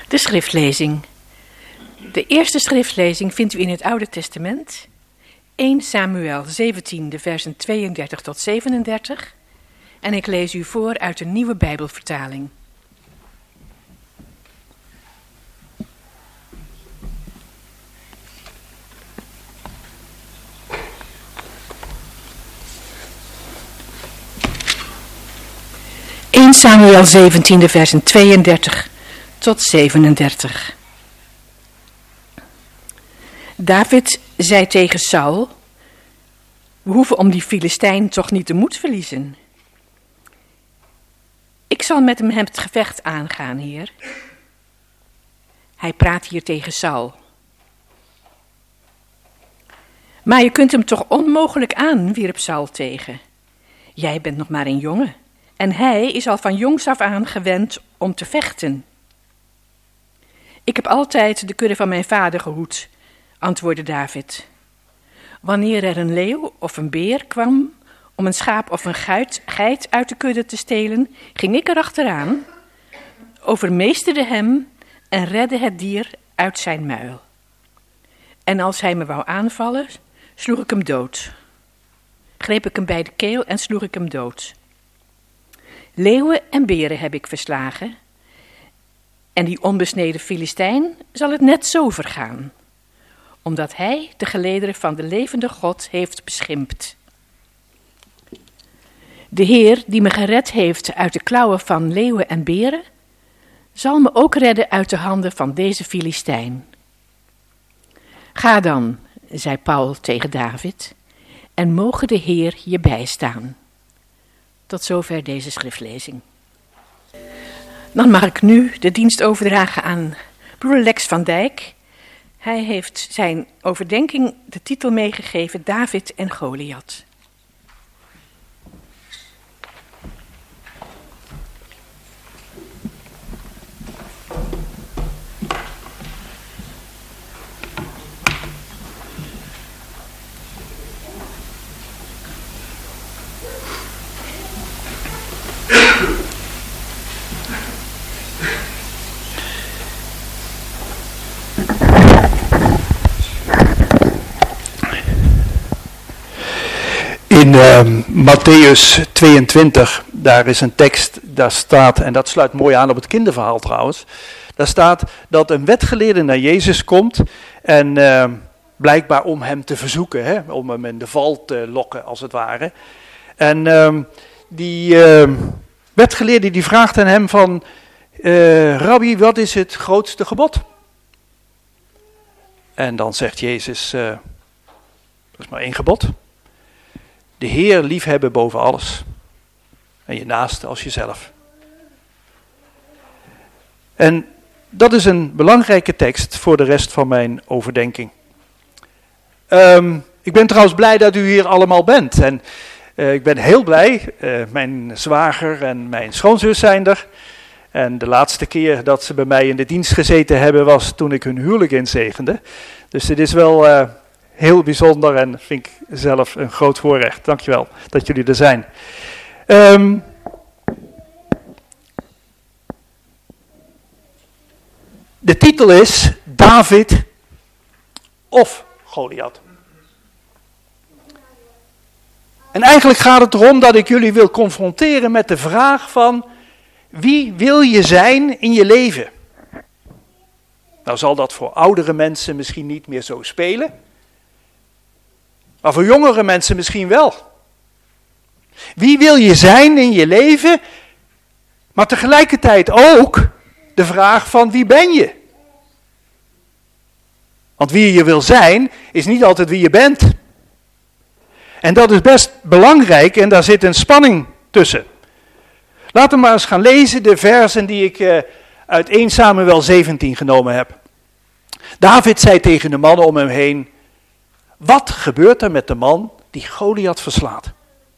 De schriftlezing. De eerste schriftlezing vindt u in het Oude Testament. 1 Samuel 17, de versen 32 tot 37. En ik lees u voor uit de Nieuwe Bijbelvertaling. Samuel 17, de versen 32 tot 37. David zei tegen Saul: we hoeven om die Filistijn toch niet de moed verliezen. Ik zal met hem het gevecht aangaan, heer. Hij praat hier tegen Saul. Maar je kunt hem toch onmogelijk aan, wierp Saul tegen. Jij bent nog maar een jongen. En hij is al van jongs af aan gewend om te vechten. Ik heb altijd de kudde van mijn vader gehoed, antwoordde David. Wanneer er een leeuw of een beer kwam om een schaap of een geit uit de kudde te stelen, ging ik erachteraan, overmeesterde hem en redde het dier uit zijn muil. En als hij me wou aanvallen, sloeg ik hem dood. Greep ik hem bij de keel en sloeg ik hem dood. Leeuwen en beren heb ik verslagen, en die onbesneden Filistijn zal het net zo vergaan, omdat hij de gelederen van de levende God heeft beschimpt. De Heer die me gered heeft uit de klauwen van leeuwen en beren, zal me ook redden uit de handen van deze Filistijn. Ga dan, zei Paul tegen David, en moge de Heer je bijstaan. Tot zover deze schriftlezing. Dan mag ik nu de dienst overdragen aan broeder Lex van Dijk. Hij heeft zijn overdenking de titel meegegeven: David en Goliath. In Mattheüs 22, daar is een tekst, daar staat, en dat sluit mooi aan op het kinderverhaal trouwens, daar staat dat een wetgeleerde naar Jezus komt en blijkbaar om hem te verzoeken, hè, om hem in de val te lokken als het ware. En die wetgeleerde die vraagt aan hem van, Rabbi, wat is het grootste gebod? En dan zegt Jezus, er is maar één gebod. De Heer liefhebben boven alles. En je naaste als jezelf. En dat is een belangrijke tekst voor de rest van mijn overdenking. Ik ben trouwens blij dat u hier allemaal bent. En ik ben heel blij. Mijn zwager en mijn schoonzus zijn er. En de laatste keer dat ze bij mij in de dienst gezeten hebben was toen ik hun huwelijk inzegende. Dus dit is wel heel bijzonder en vind ik zelf een groot voorrecht. Dankjewel dat jullie er zijn. De titel is David of Goliath. En eigenlijk gaat het erom dat ik jullie wil confronteren met de vraag van: wie wil je zijn in je leven? Nou zal dat voor oudere mensen misschien niet meer zo spelen. Maar voor jongere mensen misschien wel. Wie wil je zijn in je leven? Maar tegelijkertijd ook de vraag van wie ben je? Want wie je wil zijn is niet altijd wie je bent. En dat is best belangrijk en daar zit een spanning tussen. Laten we maar eens gaan lezen de versen die ik uit 1 Samuel 17 genomen heb. David zei tegen de mannen om hem heen: wat gebeurt er met de man die Goliath verslaat?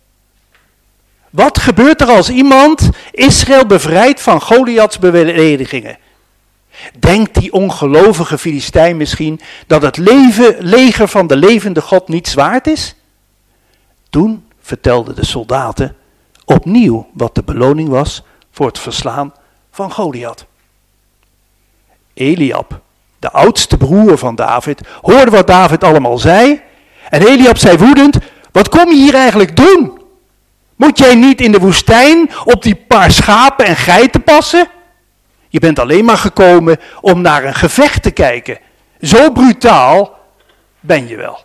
Wat gebeurt er als iemand Israël bevrijdt van Goliaths beledigingen? Denkt die ongelovige Filistijn misschien dat het leger van de levende God niets waard is? Toen vertelden de soldaten opnieuw wat de beloning was voor het verslaan van Goliath. Eliab, de oudste broer van David, hoorde wat David allemaal zei. En Eliab zei woedend, wat kom je hier eigenlijk doen? Moet jij niet in de woestijn op die paar schapen en geiten passen? Je bent alleen maar gekomen om naar een gevecht te kijken. Zo brutaal ben je wel.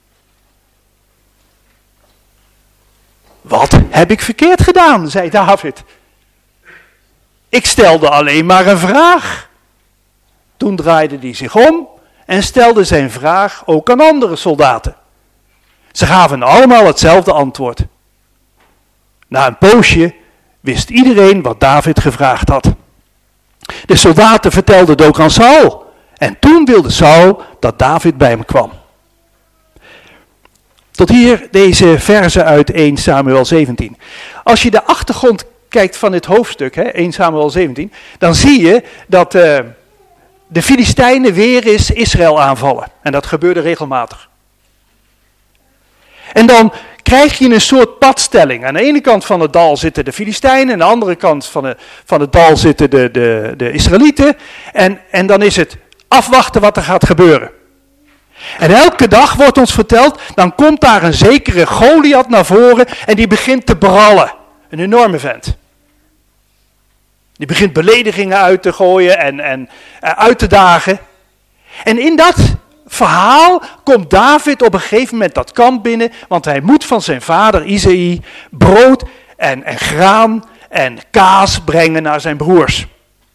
Wat heb ik verkeerd gedaan, zei David. Ik stelde alleen maar een vraag. Toen draaide hij zich om en stelde zijn vraag ook aan andere soldaten. Ze gaven allemaal hetzelfde antwoord. Na een poosje wist iedereen wat David gevraagd had. De soldaten vertelden het ook aan Saul. En toen wilde Saul dat David bij hem kwam. Tot hier deze verzen uit 1 Samuel 17. Als je de achtergrond kijkt van dit hoofdstuk, 1 Samuel 17, dan zie je dat de Filistijnen weer eens Israël aanvallen. En dat gebeurde regelmatig. En dan krijg je een soort padstelling. Aan de ene kant van het dal zitten de Filistijnen, aan de andere kant van het dal zitten de Israëlieten. En dan is het afwachten wat er gaat gebeuren. En elke dag wordt ons verteld, dan komt daar een zekere Goliath naar voren en die begint te brallen. Een enorme vent. Die begint beledigingen uit te gooien en uit te dagen. En in dat verhaal komt David op een gegeven moment dat kamp binnen, want hij moet van zijn vader Isaï brood en graan en kaas brengen naar zijn broers.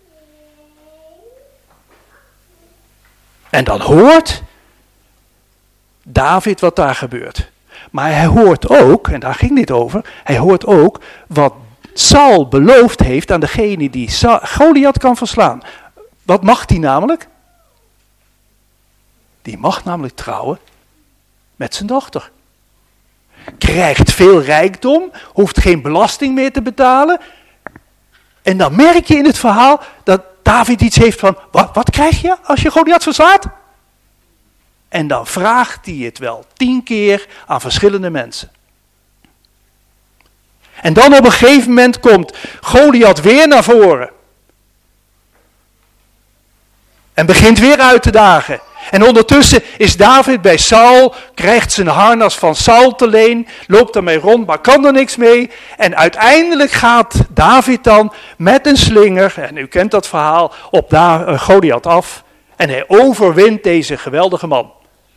En dan hoort David wat daar gebeurt. Maar hij hoort ook, en daar ging dit over, hij hoort ook wat Saul beloofd heeft aan degene die Goliath kan verslaan. Wat mag die namelijk? Die mag namelijk trouwen met zijn dochter. Krijgt veel rijkdom, hoeft geen belasting meer te betalen. En dan merk je in het verhaal dat David iets heeft van, wat krijg je als je Goliath verslaat? En dan vraagt hij het wel 10 keer aan verschillende mensen. En dan op een gegeven moment komt Goliath weer naar voren. En begint weer uit te dagen. En ondertussen is David bij Saul, krijgt zijn harnas van Saul te leen, loopt ermee rond, maar kan er niks mee. En uiteindelijk gaat David dan met een slinger, en u kent dat verhaal, op Goliath af. En hij overwint deze geweldige man.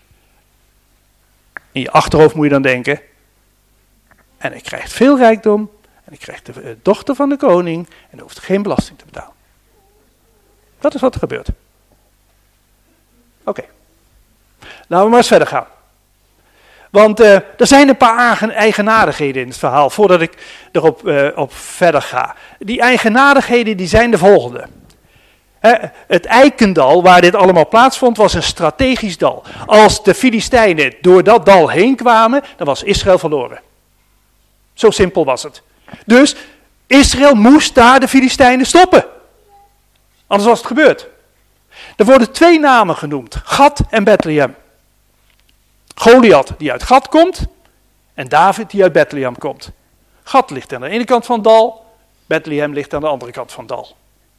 In je achterhoofd moet je dan denken, en hij krijgt veel rijkdom, en hij krijgt de dochter van de koning, en hij hoeft geen belasting te betalen. Dat is wat er gebeurt. Oké. Laten we maar eens verder gaan. Want er zijn een paar eigenaardigheden in het verhaal, voordat ik erop op verder ga. Die eigenaardigheden die zijn de volgende. Het Eikendal, waar dit allemaal plaatsvond, was een strategisch dal. Als de Filistijnen door dat dal heen kwamen, dan was Israël verloren. Zo simpel was het. Dus Israël moest daar de Filistijnen stoppen. Anders was het gebeurd. Er worden 2 namen genoemd, Gad en Bethlehem. Goliath die uit Gad komt en David die uit Bethlehem komt. Gad ligt aan de ene kant van het dal, Bethlehem ligt aan de andere kant van het dal.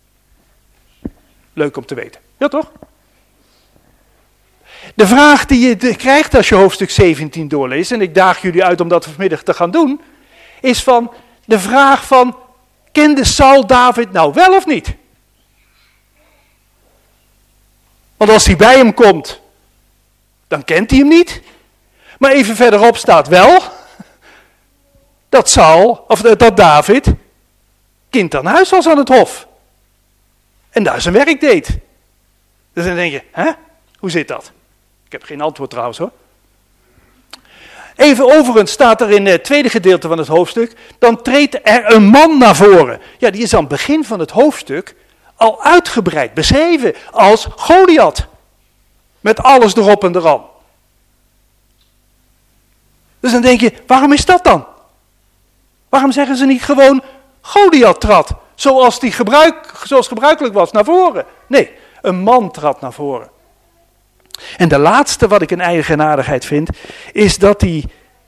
Leuk om te weten. Ja toch? De vraag die je krijgt als je hoofdstuk 17 doorleest, en ik daag jullie uit om dat vanmiddag te gaan doen, is van de vraag van, kende Saul David nou wel of niet? Want als hij bij hem komt, dan kent hij hem niet. Maar even verderop staat wel dat David kind aan huis was aan het hof. En daar zijn werk deed. Dus dan denk je, hoe zit dat? Ik heb geen antwoord trouwens hoor. Even overigens staat er in het tweede gedeelte van het hoofdstuk, dan treedt er een man naar voren. Ja, die is aan het begin van het hoofdstuk al uitgebreid beschreven als Goliath. Met alles erop en eraan. Dus dan denk je, waarom is dat dan? Waarom zeggen ze niet gewoon Goliath trad, zoals gebruikelijk was, naar voren? Nee, een man trad naar voren. En de laatste wat ik een eigenaardigheid vind, is dat die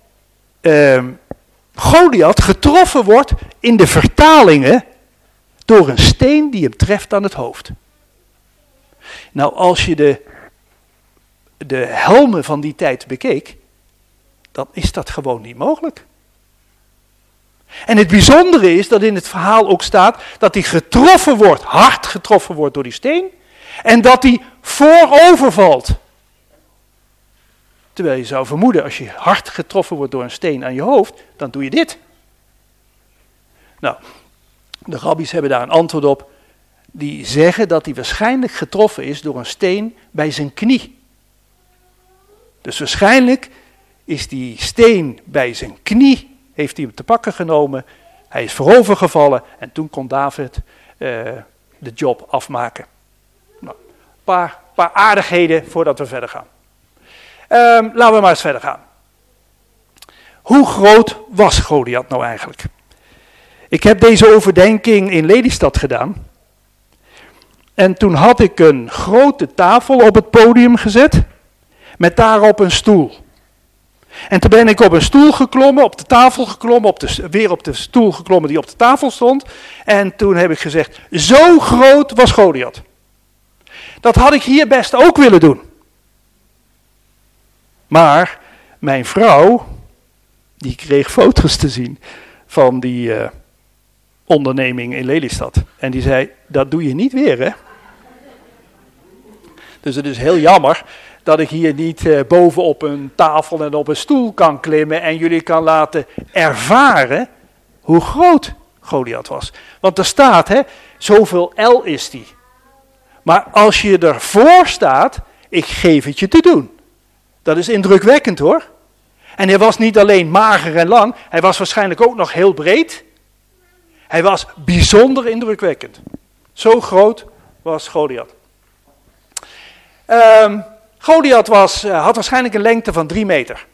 Goliath getroffen wordt in de vertalingen door een steen die hem treft aan het hoofd. Nou, als je de helmen van die tijd bekeek, dan is dat gewoon niet mogelijk. En het bijzondere is dat in het verhaal ook staat dat hij getroffen wordt, hard getroffen wordt door die steen, en dat hij voorover valt. Terwijl je zou vermoeden, als je hard getroffen wordt door een steen aan je hoofd, dan doe je dit. Nou, de rabbies hebben daar een antwoord op. Die zeggen dat hij waarschijnlijk getroffen is door een steen bij zijn knie. Dus waarschijnlijk is die steen bij zijn knie, heeft hij hem te pakken genomen. Hij is voorover gevallen en toen kon David de job afmaken. Nou, een paar aardigheden voordat we verder gaan. Laten we maar eens verder gaan. Hoe groot was Goliath nou eigenlijk? Ik heb deze overdenking in Lelystad gedaan. En toen had ik een grote tafel op het podium gezet, met daarop een stoel. En toen ben ik op een stoel geklommen, op de tafel geklommen, weer op de stoel geklommen die op de tafel stond. En toen heb ik gezegd, zo groot was Goliath. Dat had ik hier best ook willen doen. Maar mijn vrouw, die kreeg foto's te zien van die onderneming in Lelystad. En die zei, dat doe je niet weer, hè? Dus het is heel jammer dat ik hier niet bovenop een tafel en op een stoel kan klimmen en jullie kan laten ervaren hoe groot Goliath was. Want er staat, hè, zoveel L is die. Maar als je ervoor staat, ik geef het je te doen. Dat is indrukwekkend, hoor. En hij was niet alleen mager en lang, hij was waarschijnlijk ook nog heel breed. Hij was bijzonder indrukwekkend. Zo groot was Goliath. Goliath had waarschijnlijk een lengte van 3 meter.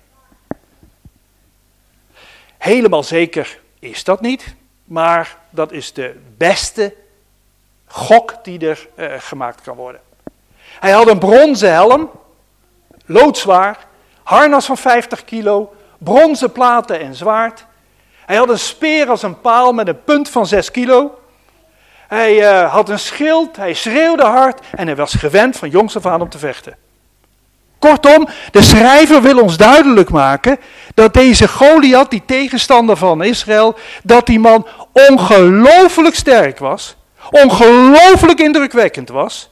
Helemaal zeker is dat niet, maar dat is de beste gok die er gemaakt kan worden. Hij had een bronzen helm, loodzwaar, harnas van 50 kilo, bronzen platen en zwaard. Hij had een speer als een paal met een punt van 6 kilo. Hij had een schild, hij schreeuwde hard en hij was gewend van jongs af aan om te vechten. Kortom, de schrijver wil ons duidelijk maken dat deze Goliath, die tegenstander van Israël, dat die man ongelooflijk sterk was, ongelooflijk indrukwekkend was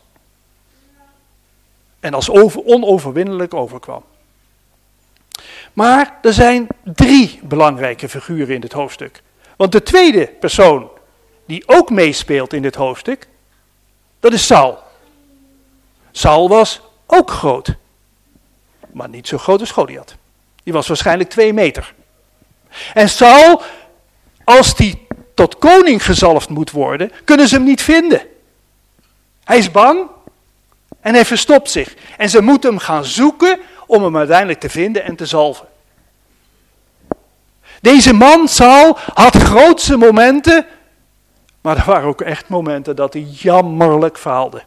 en als onoverwinnelijk overkwam. Maar er zijn 3 belangrijke figuren in dit hoofdstuk. Want de tweede persoon die ook meespeelt in dit hoofdstuk, dat is Saul. Saul was ook groot, maar niet zo groot als Goliath. Die was waarschijnlijk 2 meter. En Saul, als die tot koning gezalfd moet worden, kunnen ze hem niet vinden. Hij is bang en hij verstopt zich. En ze moeten hem gaan zoeken om hem uiteindelijk te vinden en te zalven. Deze man, Saul, had grootse momenten, maar er waren ook echt momenten dat hij jammerlijk faalde.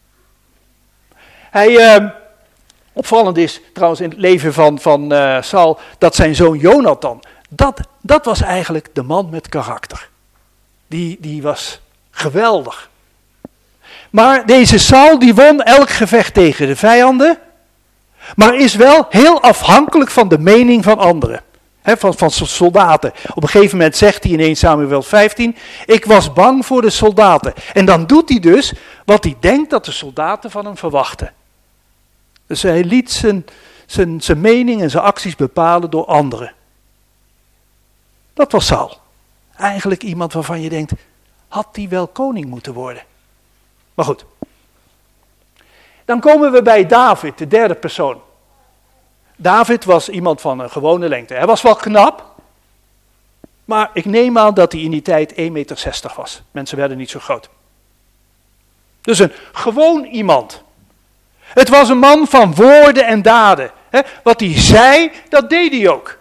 Opvallend is trouwens in het leven van Saul, dat zijn zoon Jonathan, dat was eigenlijk de man met karakter. Die was geweldig. Maar deze Saul die won elk gevecht tegen de vijanden, maar is wel heel afhankelijk van de mening van anderen. Van soldaten. Op een gegeven moment zegt hij in 1 Samuel 15, ik was bang voor de soldaten. En dan doet hij dus wat hij denkt dat de soldaten van hem verwachten. Dus hij liet zijn mening en zijn acties bepalen door anderen. Dat was Saul. Eigenlijk iemand waarvan je denkt, had hij wel koning moeten worden? Maar goed. Dan komen we bij David, de derde persoon. David was iemand van een gewone lengte. Hij was wel knap, maar ik neem aan dat hij in die tijd 1,60 meter was. Mensen werden niet zo groot. Dus een gewoon iemand. Het was een man van woorden en daden. Wat hij zei, dat deed hij ook.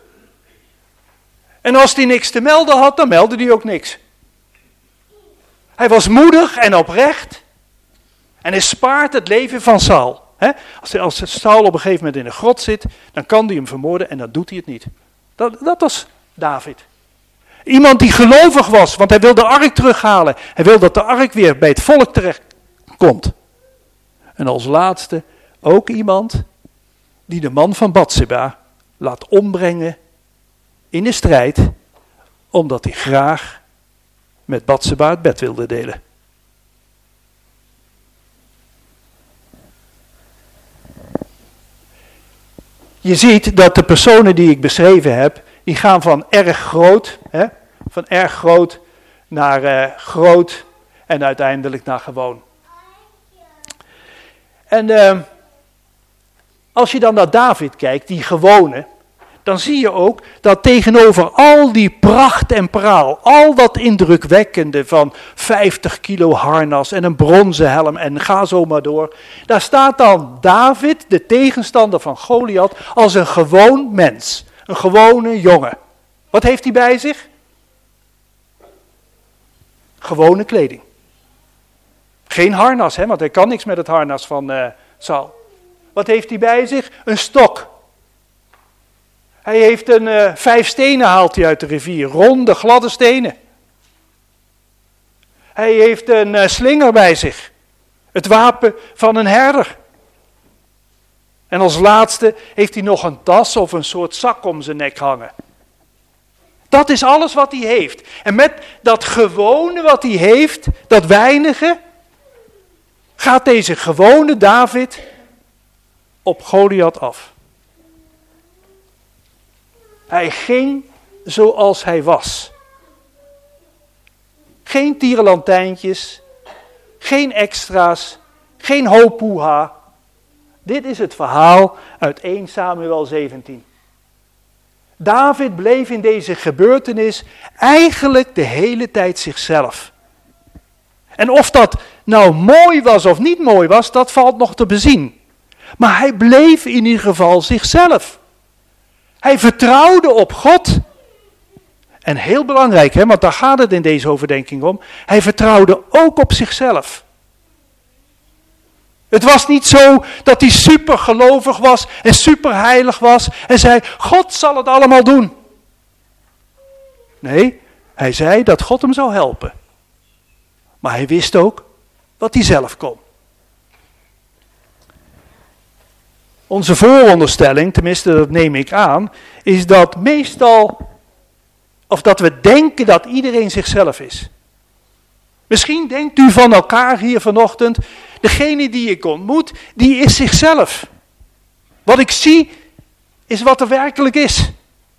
En als hij niks te melden had, dan meldde hij ook niks. Hij was moedig en oprecht. En hij spaart het leven van Saul. Als Saul op een gegeven moment in een grot zit, dan kan hij hem vermoorden en dan doet hij het niet. Dat was David. Iemand die gelovig was, want hij wil de ark terughalen. Hij wil dat de ark weer bij het volk terecht komt. En als laatste ook iemand die de man van Batseba laat ombrengen in de strijd, omdat hij graag met Batseba het bed wilde delen. Je ziet dat de personen die ik beschreven heb, die gaan van erg groot naar groot en uiteindelijk naar gewoon. En als je dan naar David kijkt, die gewone, dan zie je ook dat tegenover al die pracht en praal, al dat indrukwekkende van 50 kilo harnas en een bronzen helm en ga zo maar door, daar staat dan David, de tegenstander van Goliath, als een gewoon mens, een gewone jongen. Wat heeft hij bij zich? Gewone kleding. Geen harnas, want hij kan niks met het harnas van Saul. Wat heeft hij bij zich? Een stok. Hij heeft 5 stenen haalt hij uit de rivier, ronde, gladde stenen. Hij heeft een slinger bij zich, het wapen van een herder. En als laatste heeft hij nog een tas of een soort zak om zijn nek hangen. Dat is alles wat hij heeft. En met dat gewone wat hij heeft, dat weinige, gaat deze gewone David op Goliath af. Hij ging zoals hij was. Geen tierenlantijntjes, geen extra's, geen hopoeha. Dit is het verhaal uit 1 Samuel 17. David bleef in deze gebeurtenis eigenlijk de hele tijd zichzelf. En of dat nou mooi was of niet mooi was, dat valt nog te bezien. Maar hij bleef in ieder geval zichzelf. Hij vertrouwde op God. En heel belangrijk, want daar gaat het in deze overdenking om. Hij vertrouwde ook op zichzelf. Het was niet zo dat hij super gelovig was en super heilig was en zei, God zal het allemaal doen. Nee, hij zei dat God hem zou helpen. Maar hij wist ook wat hij zelf kon. Onze vooronderstelling, tenminste dat neem ik aan, is dat meestal, of dat we denken dat iedereen zichzelf is. Misschien denkt u van elkaar hier vanochtend, degene die ik ontmoet, die is zichzelf. Wat ik zie, is wat er werkelijk is.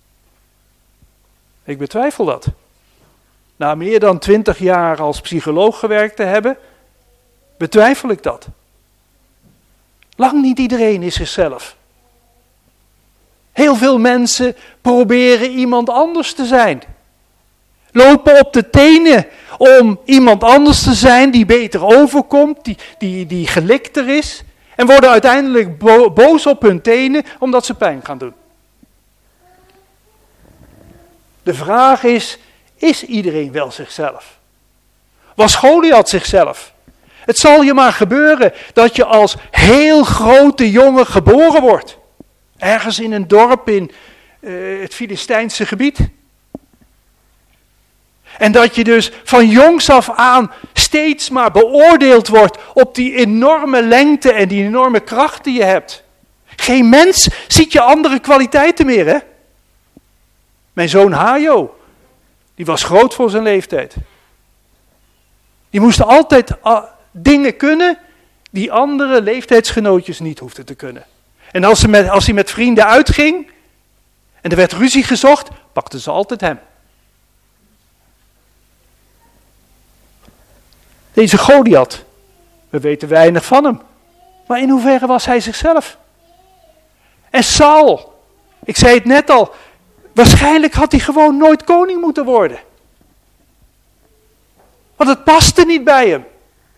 Ik betwijfel dat. Na meer dan 20 jaar als psycholoog gewerkt te hebben, betwijfel ik dat. Lang niet iedereen is zichzelf. Heel veel mensen proberen iemand anders te zijn. Lopen op de tenen om iemand anders te zijn die beter overkomt, die gelikter is. En worden uiteindelijk boos op hun tenen omdat ze pijn gaan doen. De vraag is iedereen wel zichzelf? Was Goliath zichzelf? Het zal je maar gebeuren dat je als heel grote jongen geboren wordt. Ergens in een dorp in het Filistijnse gebied. En dat je dus van jongs af aan steeds maar beoordeeld wordt op die enorme lengte en die enorme kracht die je hebt. Geen mens ziet je andere kwaliteiten meer, hè? Mijn zoon Hajo, die was groot voor zijn leeftijd. Die moest altijd dingen kunnen die andere leeftijdsgenootjes niet hoefden te kunnen. En als hij met vrienden uitging en er werd ruzie gezocht, pakten ze altijd hem. Deze Goliath, we weten weinig van hem. Maar in hoeverre was hij zichzelf? En Saul, ik zei het net al, waarschijnlijk had hij gewoon nooit koning moeten worden. Want het paste niet bij hem.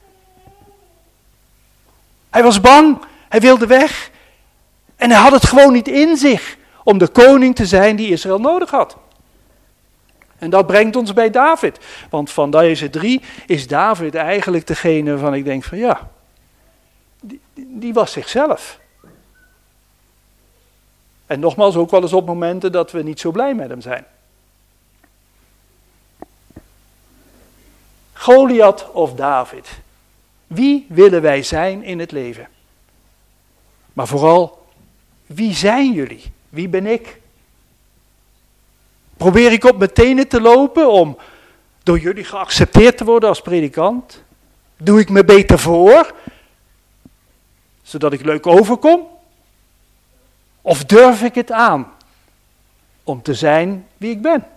Hij was bang, hij wilde weg. En hij had het gewoon niet in zich om de koning te zijn die Israël nodig had. En dat brengt ons bij David. Want van deze 3 is David eigenlijk degene waarvan ik denk van ja, die was zichzelf. En nogmaals ook wel eens op momenten dat we niet zo blij met hem zijn. Goliath of David? Wie willen wij zijn in het leven? Maar vooral, wie zijn jullie? Wie ben ik? Probeer ik op mijn tenen te lopen om door jullie geaccepteerd te worden als predikant? Doe ik me beter voor, zodat ik leuk overkom? Of durf ik het aan om te zijn wie ik ben?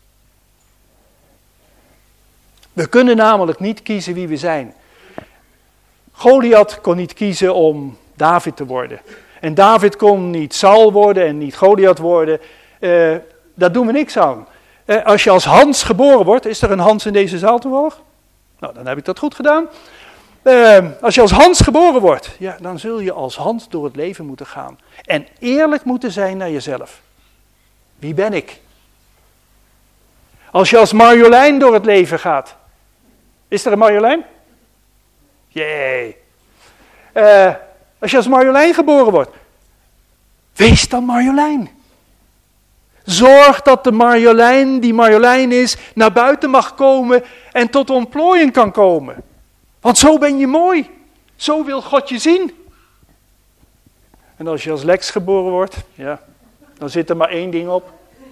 We kunnen namelijk niet kiezen wie we zijn. Goliath kon niet kiezen om David te worden. En David kon niet Saul worden en niet Goliath worden. Daar doen we niks aan. Als je als Hans geboren wordt, is er een Hans in deze zaal toevallig? Nou, dan heb ik dat goed gedaan. Als je als Hans geboren wordt, ja, dan zul je als Hans door het leven moeten gaan. En eerlijk moeten zijn naar jezelf. Wie ben ik? Als je als Marjolein door het leven gaat. Is er een Marjolein? Jee. Als je als Marjolein geboren wordt. Wees dan Marjolein. Zorg dat de Marjolein die Marjolein is, naar buiten mag komen en tot ontplooiing kan komen. Want zo ben je mooi. Zo wil God je zien. En als je als Lex geboren wordt, ja, dan zit er maar één ding op.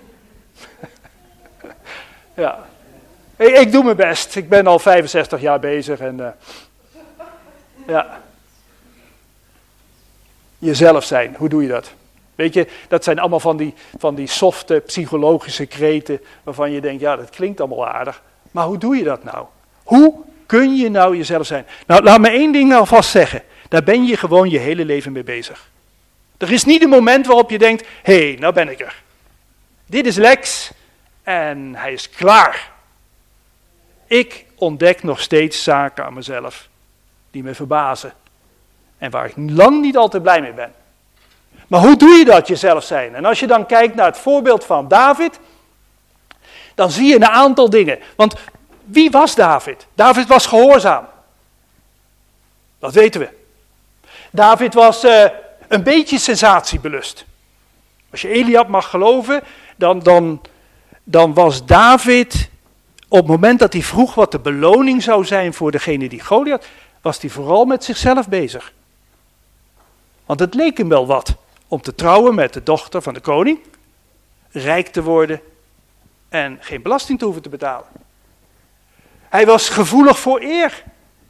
Ja. Ik doe mijn best. Ik ben al 65 jaar bezig en ja. Jezelf zijn, hoe doe je dat? Weet je, dat zijn allemaal van die softe psychologische kreten waarvan je denkt, ja, dat klinkt allemaal aardig. Maar hoe doe je dat nou? Hoe kun je nou jezelf zijn? Nou, laat me één ding nou vast zeggen. Daar ben je gewoon je hele leven mee bezig. Er is niet een moment waarop je denkt, hé, nou ben ik er. Dit is Lex en hij is klaar. Ik ontdek nog steeds zaken aan mezelf die me verbazen. En waar ik lang niet altijd blij mee ben. Maar hoe doe je dat, jezelf zijn? En als je dan kijkt naar het voorbeeld van David, dan zie je een aantal dingen. Want wie was David? David was gehoorzaam. Dat weten we. David was een beetje sensatiebelust. Als je Eliab mag geloven, dan was David, op het moment dat hij vroeg wat de beloning zou zijn voor degene die Goliath, was hij vooral met zichzelf bezig. Want het leek hem wel wat om te trouwen met de dochter van de koning, rijk te worden en geen belasting te hoeven te betalen. Hij was gevoelig voor eer.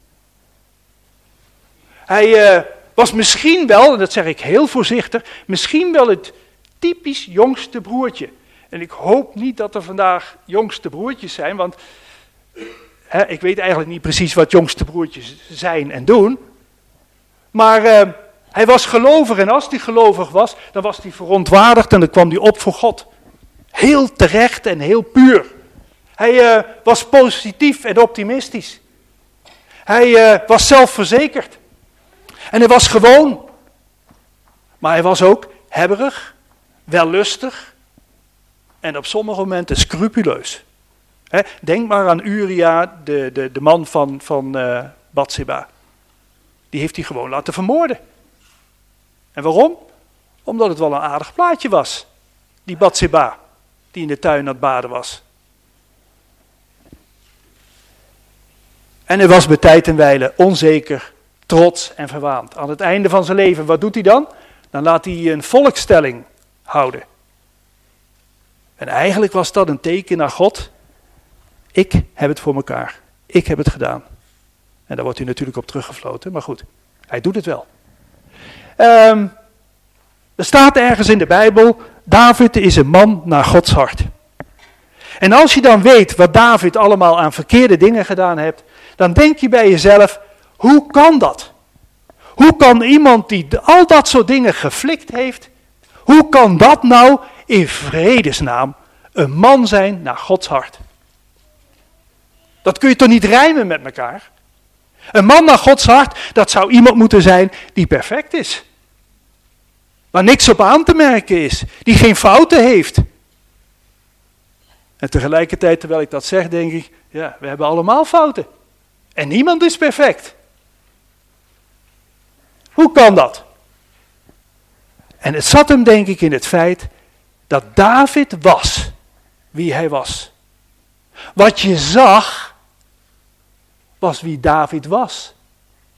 Hij was misschien wel, en dat zeg ik heel voorzichtig, misschien wel het typisch jongste broertje. En ik hoop niet dat er vandaag jongste broertjes zijn, want ik weet eigenlijk niet precies wat jongste broertjes zijn en doen. Maar hij was gelovig en als hij gelovig was, dan was hij verontwaardigd en dan kwam hij op voor God. Heel terecht en heel puur. Hij was positief en optimistisch. Hij was zelfverzekerd. En hij was gewoon. Maar hij was ook hebberig, wellustig en op sommige momenten scrupuleus. Denk maar aan Uria, de man van Batseba. Die heeft hij gewoon laten vermoorden. En waarom? Omdat het wel een aardig plaatje was. Die Batseba, die in de tuin aan het baden was. En hij was bij tijd en wijle onzeker, trots en verwaand. Aan het einde van zijn leven, wat doet hij dan? Dan laat hij een volkstelling houden. En eigenlijk was dat een teken naar God. Ik heb het voor mekaar. Ik heb het gedaan. En daar wordt hij natuurlijk op teruggefloten, maar goed, hij doet het wel. Er staat ergens in de Bijbel, David is een man naar Gods hart. En als je dan weet wat David allemaal aan verkeerde dingen gedaan heeft, dan denk je bij jezelf, hoe kan dat? Hoe kan iemand die al dat soort dingen geflikt heeft, hoe kan dat nou in vredesnaam een man zijn naar Gods hart? Dat kun je toch niet rijmen met elkaar? Een man naar Gods hart, dat zou iemand moeten zijn die perfect is. Waar niks op aan te merken is. Die geen fouten heeft. En tegelijkertijd, terwijl ik dat zeg, denk ik, ja, we hebben allemaal fouten. En niemand is perfect. Hoe kan dat? En het zat hem denk ik in het feit dat David was wie hij was. Wat je zag, was wie David was.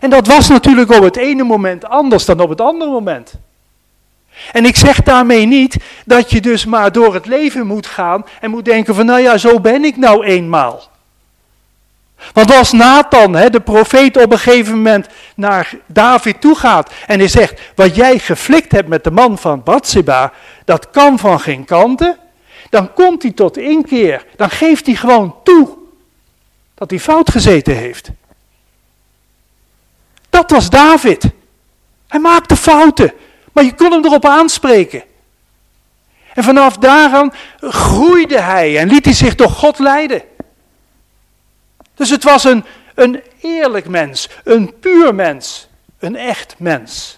En dat was natuurlijk op het ene moment anders dan op het andere moment. En ik zeg daarmee niet dat je dus maar door het leven moet gaan en moet denken van nou ja, zo ben ik nou eenmaal. Want als Nathan, de profeet, op een gegeven moment naar David toe gaat en hij zegt, wat jij geflikt hebt met de man van Batseba, dat kan van geen kanten, dan komt hij tot inkeer. Dan geeft hij gewoon toe dat hij fout gezeten heeft. Dat was David. Hij maakte fouten, maar je kon hem erop aanspreken. En vanaf daaraan groeide hij en liet hij zich door God leiden. Dus het was een eerlijk mens, een puur mens, een echt mens.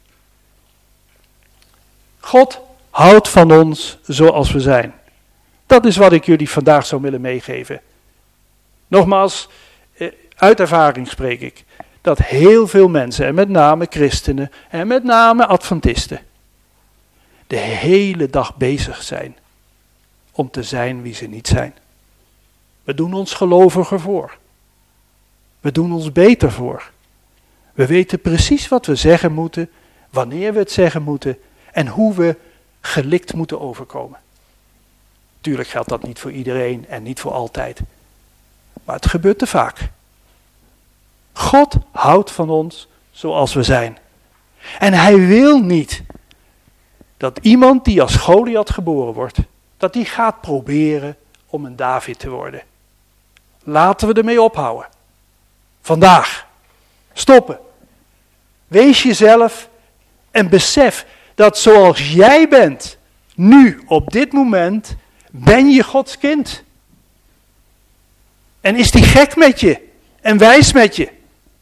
God houdt van ons zoals we zijn. Dat is wat ik jullie vandaag zou willen meegeven. Nogmaals, uit ervaring spreek ik, dat heel veel mensen, en met name christenen, en met name adventisten, de hele dag bezig zijn om te zijn wie ze niet zijn. We doen ons geloviger voor. We doen ons beter voor. We weten precies wat we zeggen moeten, wanneer we het zeggen moeten en hoe we gelikt moeten overkomen. Tuurlijk geldt dat niet voor iedereen en niet voor altijd. Maar het gebeurt te vaak. God houdt van ons zoals we zijn. En hij wil niet dat iemand die als Goliath geboren wordt, dat die gaat proberen om een David te worden. Laten we ermee ophouden. Vandaag. Stoppen. Wees jezelf en besef dat zoals jij bent, nu op dit moment, ben je Gods kind. En is die gek met je en wijs met je.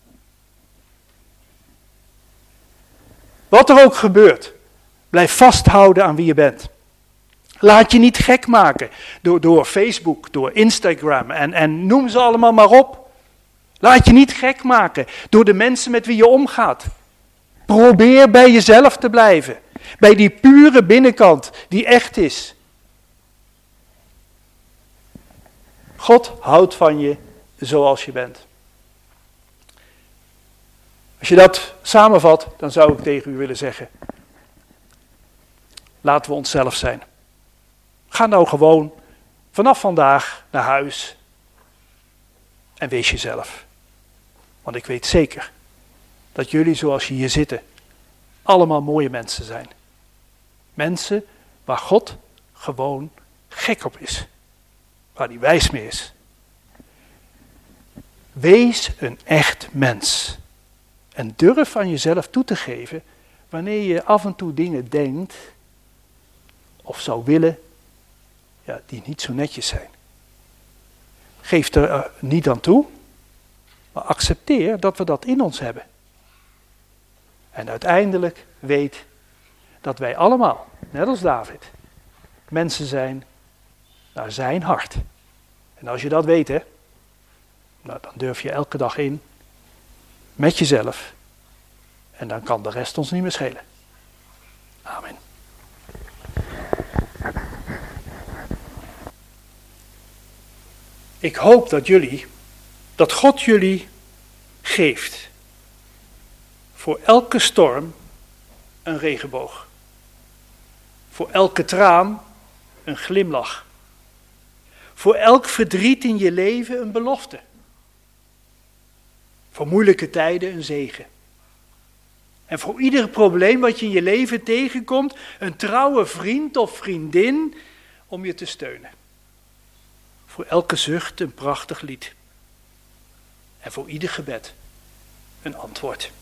Wat er ook gebeurt, blijf vasthouden aan wie je bent. Laat je niet gek maken door Facebook, door Instagram en noem ze allemaal maar op. Laat je niet gek maken door de mensen met wie je omgaat. Probeer bij jezelf te blijven. Bij die pure binnenkant die echt is. God houdt van je zoals je bent. Als je dat samenvat, dan zou ik tegen u willen zeggen. Laten we onszelf zijn. Ga nou gewoon vanaf vandaag naar huis en wees jezelf. Want ik weet zeker dat jullie zoals je hier zitten allemaal mooie mensen zijn. Mensen waar God gewoon gek op is. Waar hij wijs mee is. Wees een echt mens. En durf aan jezelf toe te geven wanneer je af en toe dingen denkt of zou willen, ja, die niet zo netjes zijn. Geef er niet aan toe, maar accepteer dat we dat in ons hebben. En uiteindelijk weet dat wij allemaal, net als David, mensen zijn naar zijn hart. En als je dat weet, nou, dan durf je elke dag in met jezelf. En dan kan de rest ons niet meer schelen. Amen. Ik hoop dat God jullie geeft voor elke storm een regenboog. Voor elke traan een glimlach. Voor elk verdriet in je leven een belofte. Voor moeilijke tijden een zegen. En voor ieder probleem wat je in je leven tegenkomt, een trouwe vriend of vriendin om je te steunen. Voor elke zucht een prachtig lied. En voor ieder gebed een antwoord.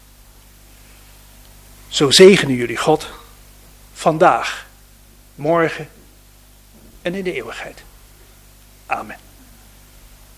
Zo zegenen jullie God vandaag, morgen en in de eeuwigheid. Amen.